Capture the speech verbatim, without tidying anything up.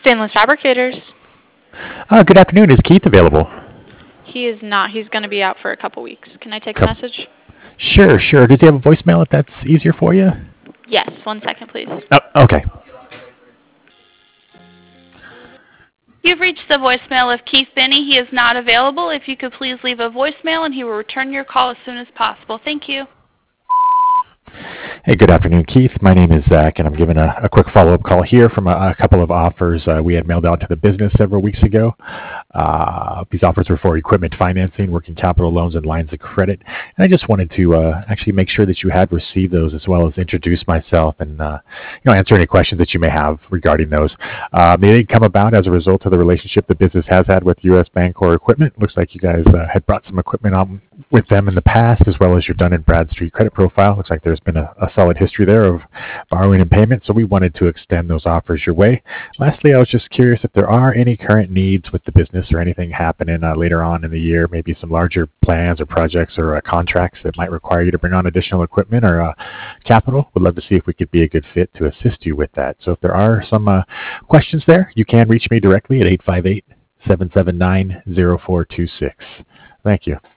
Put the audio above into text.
Stainless Fabricators. Uh, good afternoon. Is Keith available? He is not. He's going to be out for a couple weeks. Can I take a Couple. message? Sure, sure. Does he have a voicemail if that's easier for you? Yes. One second, please. Oh, okay. You've reached the voicemail of Keith Benny. He is not available. If you could please leave a voicemail and he will return your call as soon as possible. Thank you. Hey, good afternoon, Keith. My name is Zach, and I'm giving a, a quick follow-up call here from a, a couple of offers uh, we had mailed out to the business several weeks ago. Uh, these offers were for equipment financing, working capital loans, and lines of credit. And I just wanted to uh, actually make sure that you had received those, as well as introduce myself and uh, you know answer any questions that you may have regarding those. Uh, they did come about as a result of the relationship the business has had with U S Bancorp Equipment. Looks like you guys uh, had brought some equipment on with them in the past, as well as your Dun and Bradstreet credit profile. Looks like there's been a, a solid history there of borrowing and payment, so we wanted to extend those offers your way. Lastly, I was just curious if there are any current needs with the business or anything happening uh, later on in the year, maybe some larger plans or projects or uh, contracts that might require you to bring on additional equipment or uh, capital. Would love to see if we could be a good fit to assist you with that. So if there are some uh, questions there, you can reach me directly at eight five eight, seven seven nine, zero four two six. Thank you.